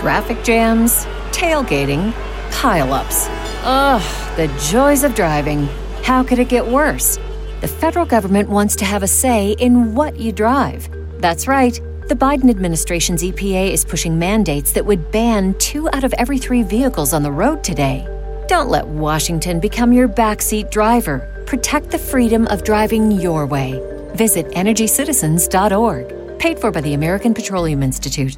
Traffic jams, tailgating, pile-ups. Ugh, the joys of driving. How could it get worse? The federal government wants to have a say in what you drive. That's right. The Biden administration's EPA is pushing mandates that would ban 2 out of every 3 vehicles on the road today. Don't let Washington become your backseat driver. Protect the freedom of driving your way. Visit EnergyCitizens.org. Paid for by the American Petroleum Institute.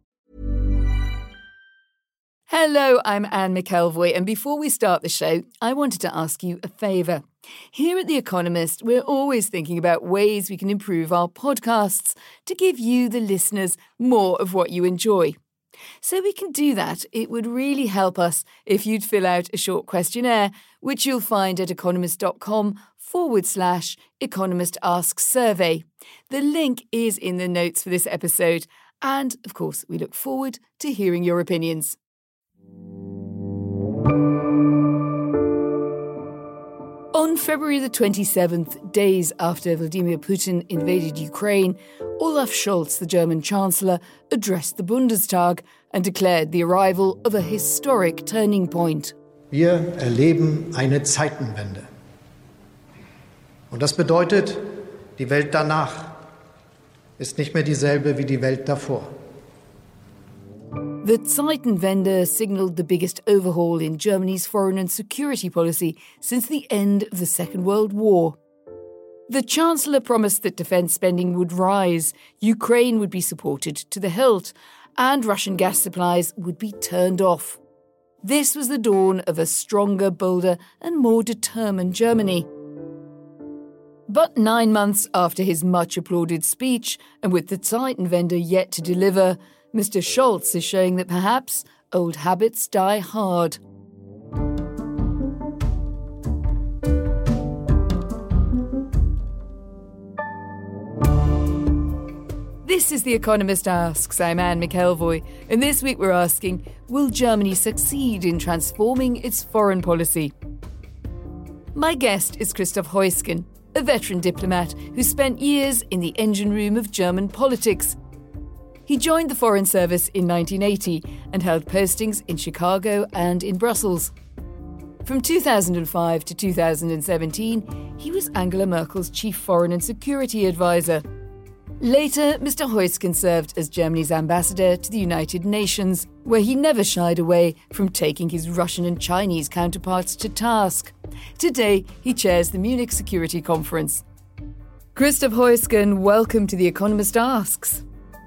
Hello, I'm Anne McElvoy, and before we start the show, I wanted to ask you a favour. Here at The Economist, we're always thinking about ways we can improve our podcasts to give you, the listeners, more of what you enjoy. So we can do that, it would really help us if you'd fill out a short questionnaire, which you'll find at economist.com/Economist Asks Survey. The link is in the notes for this episode, and, of course, we look forward to hearing your opinions. On February the 27th, days after Vladimir Putin invaded Ukraine, Olaf Scholz, the German Chancellor, addressed the Bundestag and declared the arrival of a historic turning point. Wir erleben eine Zeitenwende. Und das bedeutet, die Welt danach ist nicht mehr dieselbe wie die Welt davor. The Zeitenwende signalled the biggest overhaul in Germany's foreign and security policy since the end of the Second World War. The Chancellor promised that defence spending would rise, Ukraine would be supported to the hilt, and Russian gas supplies would be turned off. This was the dawn of a stronger, bolder, and more determined Germany. But 9 months after his much-applauded speech, and with the Zeitenwende yet to deliver, Mr. Scholz is showing that perhaps old habits die hard. This is The Economist Asks. I'm Anne McElvoy, and this week we're asking, will Germany succeed in transforming its foreign policy? My guest is Christoph Heusgen, a veteran diplomat who spent years in the engine room of German politics. He joined the Foreign Service in 1980 and held postings in Chicago and in Brussels. From 2005 to 2017, he was Angela Merkel's chief foreign and security advisor. Later, Mr. Heusgen served as Germany's ambassador to the United Nations, where he never shied away from taking his Russian and Chinese counterparts to task. Today, he chairs the Munich Security Conference. Christoph Heusgen, welcome to The Economist Asks.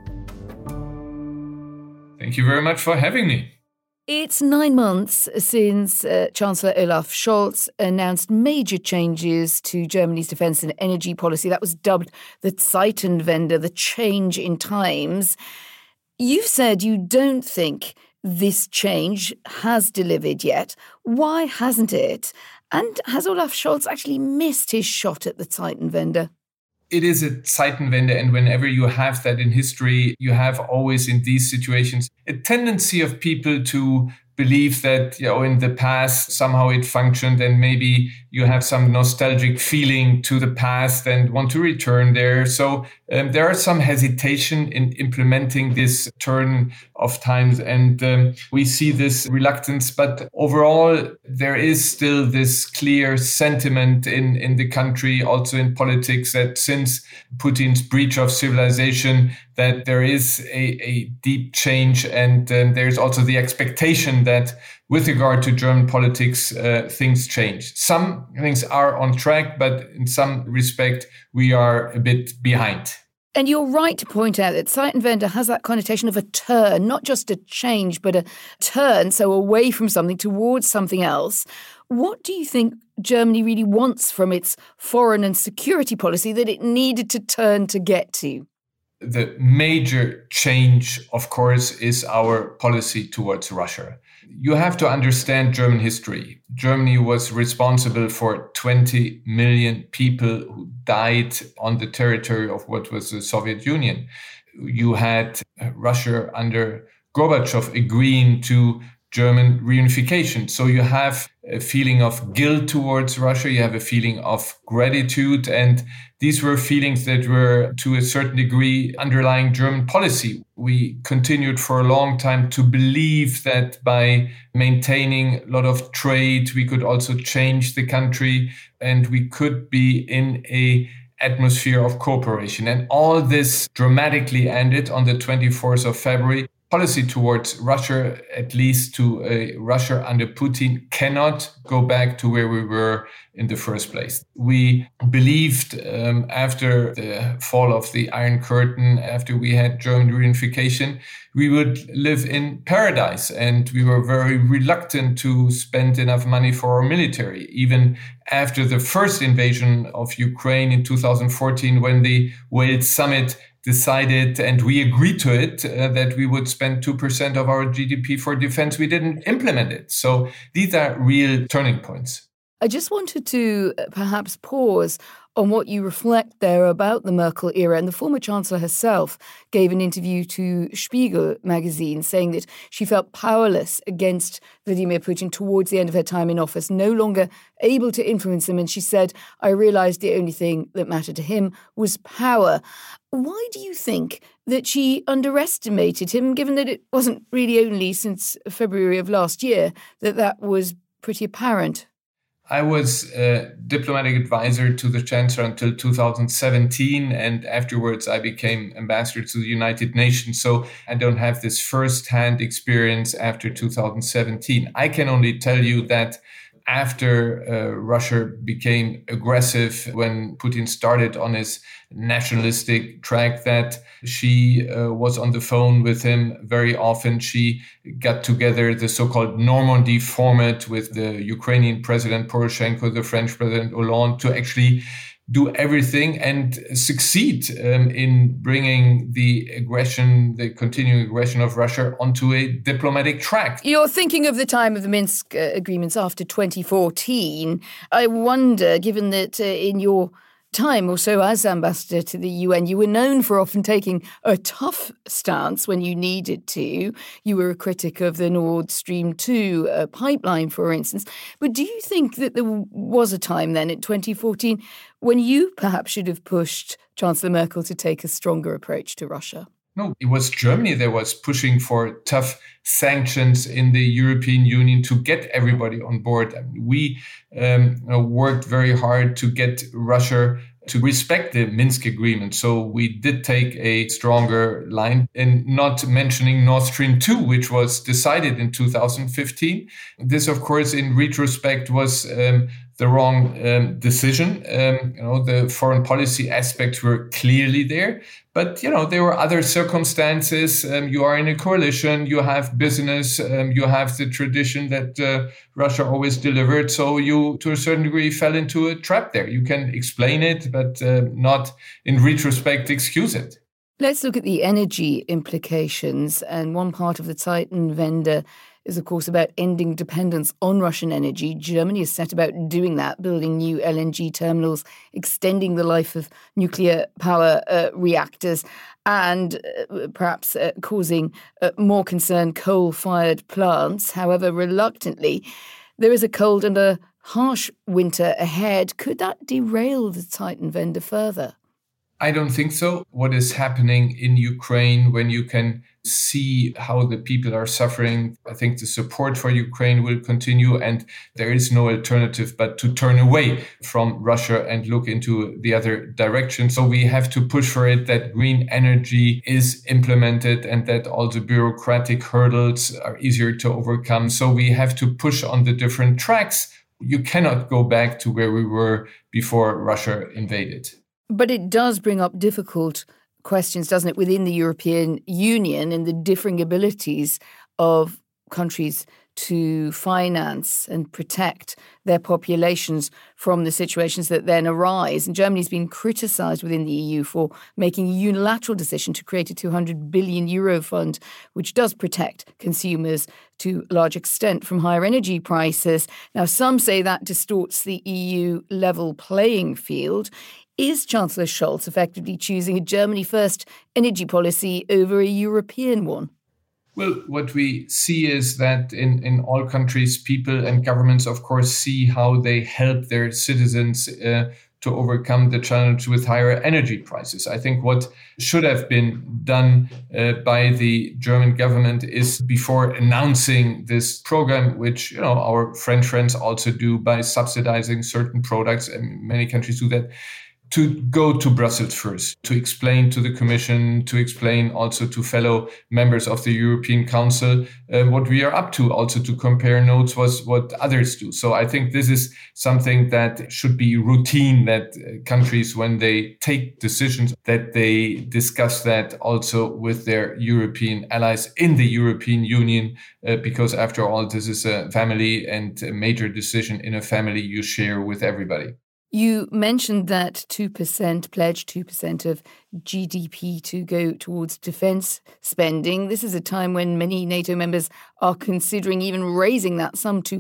Thank you very much for having me. It's 9 months since Chancellor Olaf Scholz announced major changes to Germany's defence and energy policy. That was dubbed the Zeitenwende, the change in times. You've said you don't think this change has delivered yet. Why hasn't it? And has Olaf Scholz actually missed his shot at the Zeitenwende? It is a Zeitenwende, and whenever you have that in history, you have always in these situations a tendency of people to believe that, in the past somehow it functioned, and maybe you have some nostalgic feeling to the past and want to return there. So there are some hesitation in implementing this turn of times, and we see this reluctance. But overall, there is still this clear sentiment in the country, also in politics, that since Putin's breach of civilization, that there is a deep change, and there's also the expectation that with regard to German politics, things change. Some things are on track, but in some respect, we are a bit behind. And you're right to point out that Zeitenwende has that connotation of a turn, not just a change, but a turn, so away from something towards something else. What do you think Germany really wants from its foreign and security policy that it needed to turn to get to? The major change, of course, is our policy towards Russia. You have to understand German history. Germany was responsible for 20 million people who died on the territory of what was the Soviet Union. You had Russia under Gorbachev agreeing to German reunification. So you have a feeling of guilt towards Russia, you have a feeling of gratitude, and these were feelings that were to a certain degree underlying German policy. We continued for a long time to believe that by maintaining a lot of trade, we could also change the country and we could be in a atmosphere of cooperation. And all this dramatically ended on the 24th of February. Policy towards Russia, at least to Russia under Putin, cannot go back to where we were in the first place. We believed after the fall of the Iron Curtain, after we had German reunification, we would live in paradise. And we were very reluctant to spend enough money for our military. Even after the first invasion of Ukraine in 2014, when the Wales summit decided, and we agreed to it, that we would spend 2% of our GDP for defense, we didn't implement it. So these are real turning points. I just wanted to perhaps pause on what you reflect there about the Merkel era. And the former Chancellor herself gave an interview to Spiegel magazine saying that she felt powerless against Vladimir Putin towards the end of her time in office, no longer able to influence him. And she said, I realized the only thing that mattered to him was power. Why do you think that she underestimated him, given that it wasn't really only since February of last year that was pretty apparent? I was a diplomatic advisor to the Chancellor until 2017, and afterwards I became ambassador to the United Nations. So I don't have this first-hand experience after 2017. I can only tell you that after Russia became aggressive, when Putin started on his nationalistic track, that she was on the phone with him very often. She got together the so-called Normandy format with the Ukrainian President Poroshenko, the French President Hollande, to actually do everything and succeed in bringing the continuing aggression of Russia onto a diplomatic track. You're thinking of the time of the Minsk agreements after 2014. I wonder, given that in your time or so as ambassador to the UN, you were known for often taking a tough stance when you needed to. You were a critic of the Nord Stream 2 pipeline, for instance. But do you think that there was a time then in 2014 when you perhaps should have pushed Chancellor Merkel to take a stronger approach to Russia? No, it was Germany that was pushing for tough sanctions in the European Union to get everybody on board. I mean, we worked very hard to get Russia to respect the Minsk agreement. So we did take a stronger line, and not mentioning Nord Stream 2, which was decided in 2015. This, of course, in retrospect was the wrong decision. The foreign policy aspects were clearly there. But, there were other circumstances. You are in a coalition, you have business, you have the tradition that Russia always delivered. So you, to a certain degree, fell into a trap there. You can explain it, but not in retrospect excuse it. Let's look at the energy implications. And one part of the Zeitenwende is, of course, about ending dependence on Russian energy. Germany is set about doing that, building new LNG terminals, extending the life of nuclear power reactors, and perhaps causing more concern coal-fired plants. However, reluctantly, there is a cold and a harsh winter ahead. Could that derail the Zeitenwende further? I don't think so. What is happening in Ukraine, when you can see how the people are suffering, I think the support for Ukraine will continue, and there is no alternative but to turn away from Russia and look into the other direction. So we have to push for it, that green energy is implemented and that all the bureaucratic hurdles are easier to overcome. So we have to push on the different tracks. You cannot go back to where we were before Russia invaded. But it does bring up difficult questions, doesn't it, within the European Union and the differing abilities of countries to finance and protect their populations from the situations that then arise. And Germany's been criticised within the EU for making a unilateral decision to create a 200 billion euro fund, which does protect consumers to a large extent from higher energy prices. Now, some say that distorts the EU level playing field. Is Chancellor Scholz effectively choosing a Germany-first energy policy over a European one? Well, what we see is that in all countries, people and governments, of course, see how they help their citizens to overcome the challenge with higher energy prices. I think what should have been done by the German government is, before announcing this program, which our French friends also do by subsidizing certain products, and many countries do that, to go to Brussels first, to explain to the Commission, to explain also to fellow members of the European Council what we are up to, also to compare notes with what others do. So I think this is something that should be routine, that countries, when they take decisions, that they discuss that also with their European allies in the European Union, because after all, this is a family, and a major decision in a family you share with everybody. You mentioned that 2% pledge, 2% of GDP to go towards defence spending. This is a time when many NATO members are considering even raising that sum to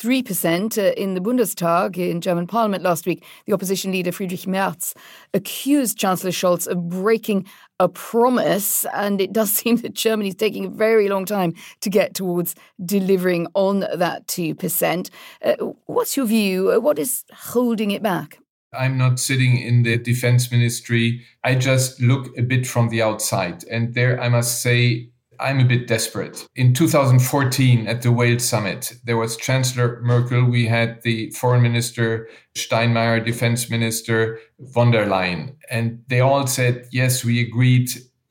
3%. In the Bundestag, in German parliament last week, the opposition leader Friedrich Merz accused Chancellor Scholz of breaking a promise, and it does seem that Germany is taking a very long time to get towards delivering on that 2%. What's your view? What is holding it back? I'm not sitting in the defense ministry. I just look a bit from the outside. And there, I must say, I'm a bit desperate. In 2014, at the Wales summit, there was Chancellor Merkel. We had the foreign minister Steinmeier, defense minister von der Leyen. And they all said, yes, we agreed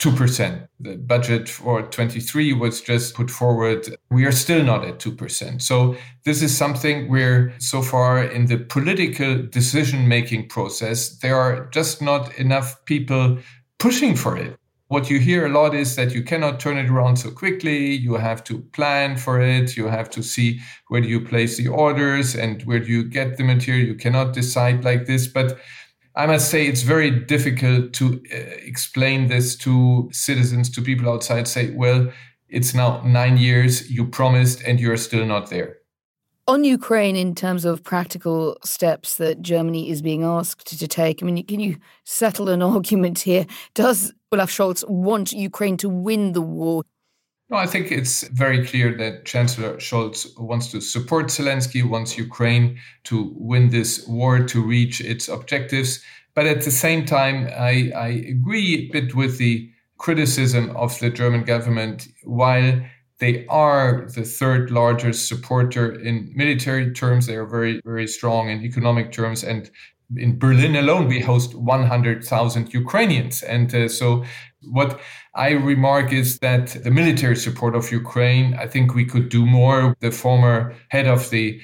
2%. The budget for 23 was just put forward. We are still not at 2%. So this is something where, so far in the political decision-making process, there are just not enough people pushing for it. What you hear a lot is that you cannot turn it around so quickly. You have to plan for it. You have to see where do you place the orders and where do you get the material. You cannot decide like this. But I must say it's very difficult to explain this to citizens, to people outside, say, well, it's now 9 years, you promised, and you're still not there. On Ukraine, in terms of practical steps that Germany is being asked to take, I mean, can you settle an argument here? Does Olaf Scholz want Ukraine to win the war? No, I think it's very clear that Chancellor Scholz wants to support Zelensky, wants Ukraine to win this war, to reach its objectives. But at the same time, I agree a bit with the criticism of the German government. While they are the third largest supporter in military terms, they are very, very strong in economic terms. And in Berlin alone, we host 100,000 Ukrainians. And so what I remark is that the military support of Ukraine, I think we could do more. The former head of the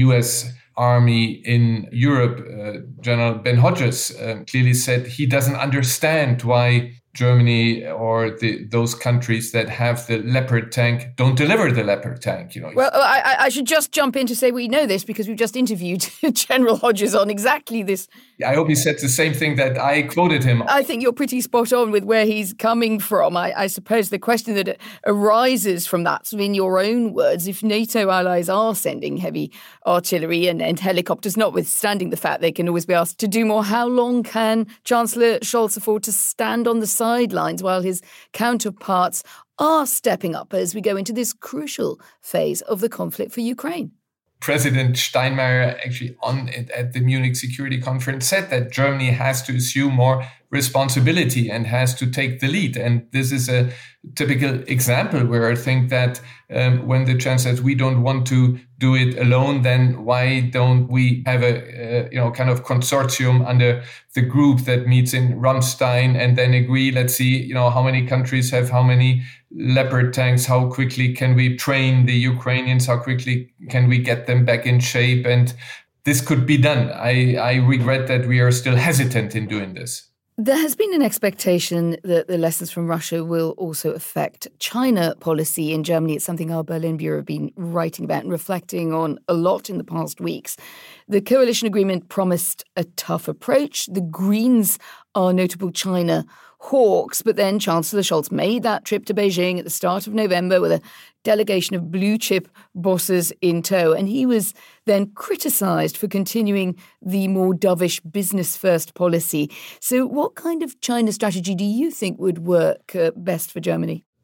US Army in Europe, General Ben Hodges, clearly said he doesn't understand why Germany or those countries that have the Leopard tank don't deliver the Leopard tank. Well, I should just jump in to say we know this because we've just interviewed General Hodges on exactly this. I hope he said the same thing that I quoted him. I think you're pretty spot on with where he's coming from. I suppose the question that arises from that, so in your own words, if NATO allies are sending heavy artillery and helicopters, notwithstanding the fact they can always be asked to do more, how long can Chancellor Scholz afford to stand on the sidelines while his counterparts are stepping up as we go into this crucial phase of the conflict for Ukraine? President Steinmeier actually at the Munich Security Conference said that Germany has to assume more responsibility and has to take the lead. And this is a typical example where I think that when the chancellor says we don't want to do it alone, then why don't we have a kind of consortium under the group that meets in Ramstein and then agree, let's see, how many countries have how many Leopard tanks, how quickly can we train the Ukrainians, how quickly can we get them back in shape? And this could be done. I regret that we are still hesitant in doing this. There has been an expectation that the lessons from Russia will also affect China policy in Germany. It's something our Berlin Bureau have been writing about and reflecting on a lot in the past weeks. The coalition agreement promised a tough approach. The Greens are notable China hawks, but then Chancellor Scholz made that trip to Beijing at the start of November with a delegation of blue chip bosses in tow. And he was then criticised for continuing the more dovish business first policy. So what kind of China strategy do you think would work best for Germany?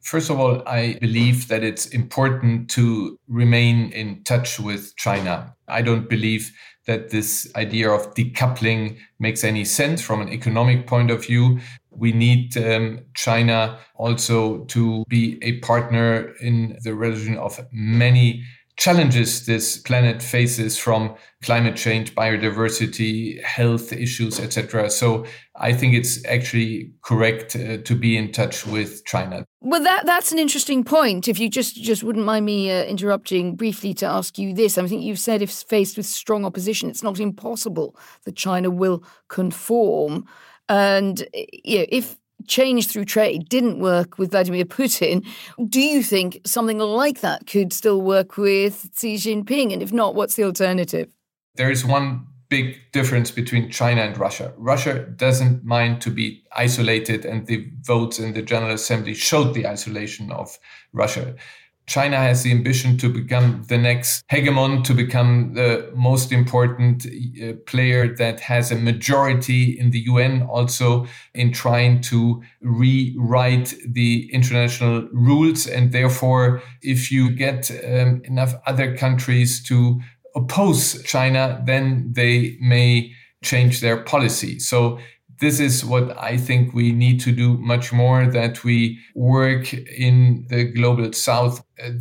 First of all, I believe that it's important to remain in touch with China. I don't believe that this idea of decoupling makes any sense from an economic point of view. We need China also to be a partner in the resolution of many challenges this planet faces, from climate change, biodiversity, health issues, etc. So I think it's actually correct to be in touch with China. Well, that's an interesting point. If you just wouldn't mind me interrupting briefly to ask you this. I think you've said if faced with strong opposition, it's not impossible that China will conform. And if change through trade didn't work with Vladimir Putin, do you think something like that could still work with Xi Jinping? And if not, what's the alternative? There is one big difference between China and Russia. Russia doesn't mind to be isolated, and the votes in the General Assembly showed the isolation of Russia. China has the ambition to become the next hegemon, to become the most important player that has a majority in the UN, also in trying to rewrite the international rules. And therefore, if you get enough other countries to oppose China, then they may change their policy. So this is what I think we need to do much more, that we work in the global south.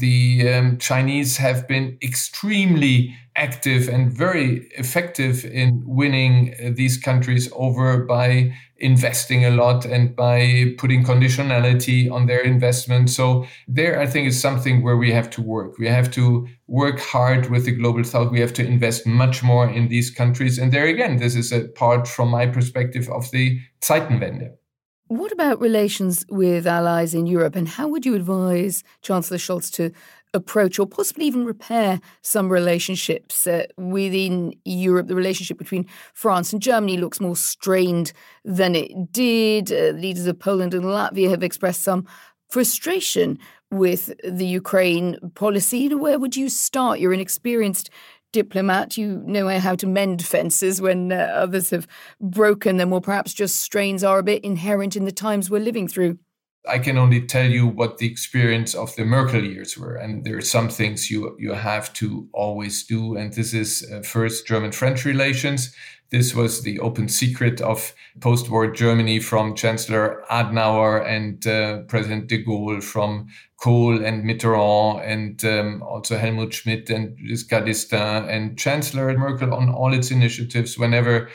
The Chinese have been extremely active and very effective in winning these countries over by investing a lot and by putting conditionality on their investment. So there, I think, is something where we have to work. We have to work hard with the global south. We have to invest much more in these countries. And there again, this is a part, from my perspective, of the Zeitenwende. What about relations with allies in Europe, and how would you advise Chancellor Scholz to approach or possibly even repair some relationships within Europe? The relationship between France and Germany looks more strained than it did. Leaders of Poland and Latvia have expressed some frustration with the Ukraine policy. Where would you start? You're an experienced diplomat. You know how to mend fences when others have broken them, or perhaps just strains are a bit inherent in the times we're living through. I can only tell you what the experience of the Merkel years were. And there are some things you have to always do. And this is first German-French relations. This was the open secret of post-war Germany, from Chancellor Adenauer and President de Gaulle, from Kohl and Mitterrand, and also Helmut Schmidt and Giscard d'Estaing, and Chancellor Merkel on all its initiatives. Whenever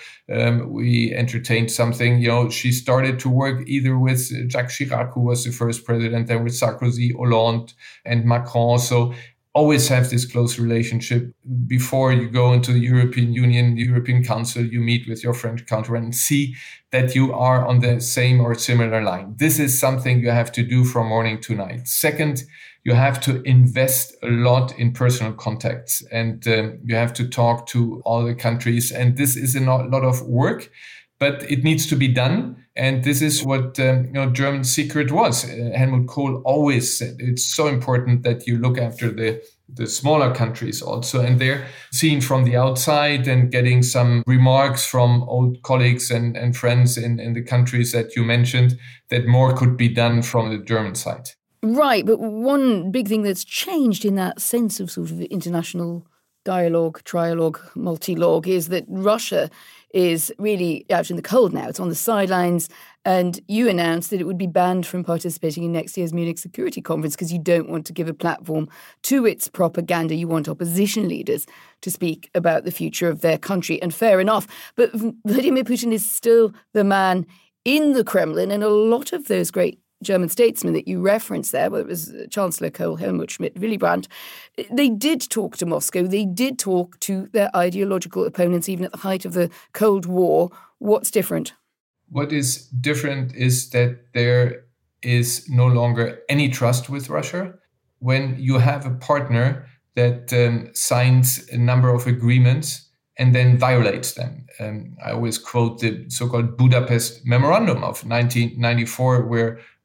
we entertained something, she started to work either with Jacques Chirac, who was the first president, then with Sarkozy, Hollande, and Macron. So always have this close relationship. Before you go into the European Union, the European Council, you meet with your French counterpart and see that you are on the same or similar line. This is something you have to do from morning to night. Second, you have to invest a lot in personal contacts, and you have to talk to all the countries. And this is a lot of work, but it needs to be done. And this is what German secret was. Helmut Kohl always said it's so important that you look after the smaller countries also. And they're seen from the outside and getting some remarks from old colleagues and friends in the countries that you mentioned, that more could be done from the German side. Right. But one big thing that's changed in that sense of sort of international dialogue, trialogue, multilogue, is that Russia is really out in the cold now. It's on the sidelines. And you announced that it would be banned from participating in next year's Munich Security Conference because you don't want to give a platform to its propaganda. You want opposition leaders to speak about the future of their country. And fair enough. But Vladimir Putin is still the man in the Kremlin, and a lot of those great German statesmen that you referenced there, whether it was Chancellor Kohl, Helmut Schmidt, Willy Brandt, they did talk to Moscow. They did talk to their ideological opponents, even at the height of the Cold War. What's different? What is different is that there is no longer any trust with Russia. When you have a partner that signs a number of agreements and then violates them. I always quote the so-called Budapest Memorandum of 1994, where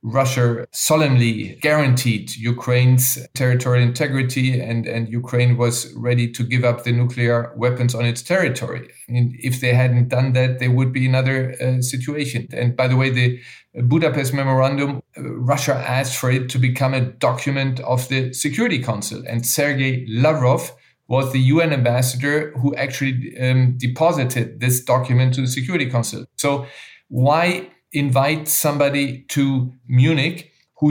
Russia solemnly guaranteed Ukraine's territorial integrity and Ukraine was ready to give up the nuclear weapons on its territory. I mean, if they hadn't done that, there would be another situation. And by the way, the Budapest Memorandum, Russia asked for it to become a document of the Security Council. And Sergei Lavrov was the UN ambassador who actually deposited this document to the Security Council. So why invite somebody to Munich who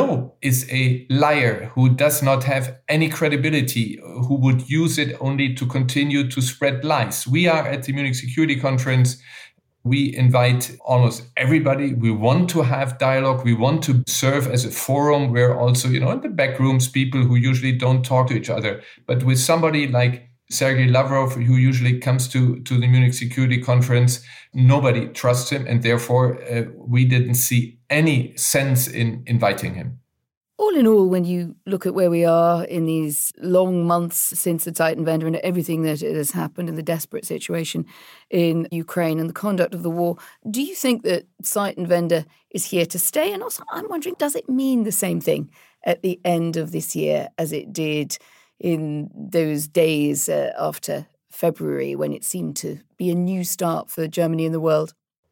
is a liar, who does not have any credibility, who would use it only to continue to spread lies? We are at the Munich Security Conference. We invite almost everybody. We want to have dialogue. We want to serve as a forum where also, in the back rooms, people who usually don't talk to each other. But with somebody like Sergei Lavrov, who usually comes to the Munich Security Conference, nobody trusts him. And therefore, we didn't see any sense in inviting him. All in all, when you look at where we are in these long months since the Zeitenwende and everything that has happened in the desperate situation in Ukraine and the conduct of the war, do you think that Zeitenwende is here to stay? And also, I'm wondering, does it mean the same thing at the end of this year as it did in those days after February, when it seemed to be a new start for Germany and the world?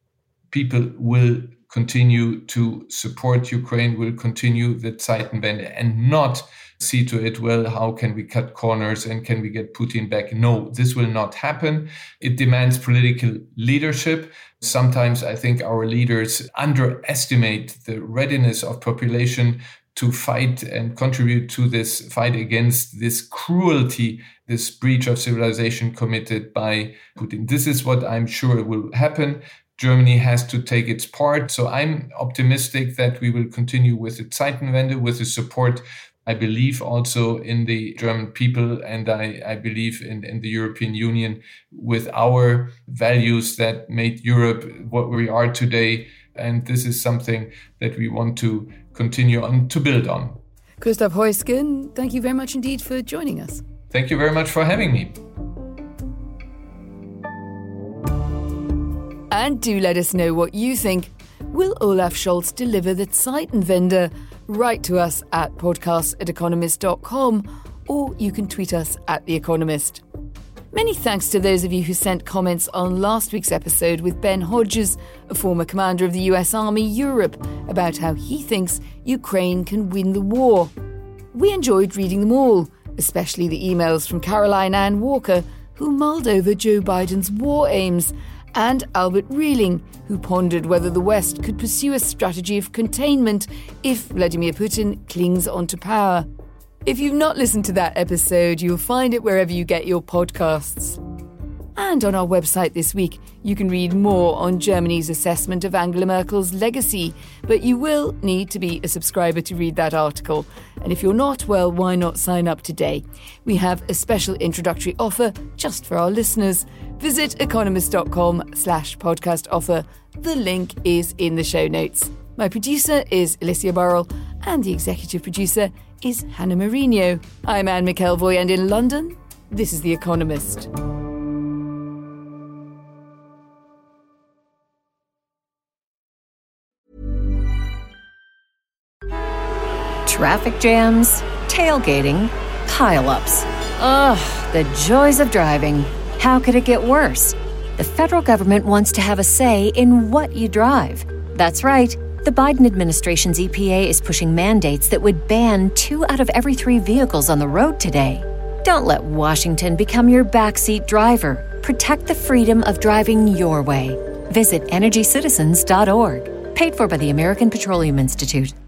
People will continue to support Ukraine, will continue the Zeitenwende and not see to it, well, how can we cut corners and can we get Putin back? No, this will not happen. It demands political leadership. Sometimes I think our leaders underestimate the readiness of population to fight and contribute to this fight against this cruelty, this breach of civilization committed by Putin. This is what I'm sure will happen. Germany has to take its part. So I'm optimistic that we will continue with the Zeitenwende, with the support, I believe, also in the German people, and I believe in the European Union with our values that made Europe what we are today. And this is something that we want to continue on to build on. Christoph Heusgen, thank you very much indeed for joining us. Thank you very much for having me. And do let us know what you think. Will Olaf Scholz deliver the Zeitenwende? Write to us at podcast@economist.com, or you can tweet us at The Economist. Many thanks to those of you who sent comments on last week's episode with Ben Hodges, a former commander of the US Army Europe, about how he thinks Ukraine can win the war. We enjoyed reading them all, especially the emails from Caroline Ann Walker, who mulled over Joe Biden's war aims, and Albert Rieling, who pondered whether the West could pursue a strategy of containment if Vladimir Putin clings onto power. If you've not listened to that episode, you'll find it wherever you get your podcasts. And on our website this week, you can read more on Germany's assessment of Angela Merkel's legacy, but you will need to be a subscriber to read that article. And if you're not, well, why not sign up today? We have a special introductory offer just for our listeners. Visit economist.com/podcast offer. The link is in the show notes. My producer is Alicia Burrell, and the executive producer is Hannah Mourinho. I'm Anne McElvoy, and in London, this is The Economist. Traffic jams, tailgating, pile-ups. Ugh, the joys of driving. How could it get worse? The federal government wants to have a say in what you drive. That's right. The Biden administration's EPA is pushing mandates that would ban 2 out of every 3 vehicles on the road today. Don't let Washington become your backseat driver. Protect the freedom of driving your way. Visit EnergyCitizens.org. Paid for by the American Petroleum Institute.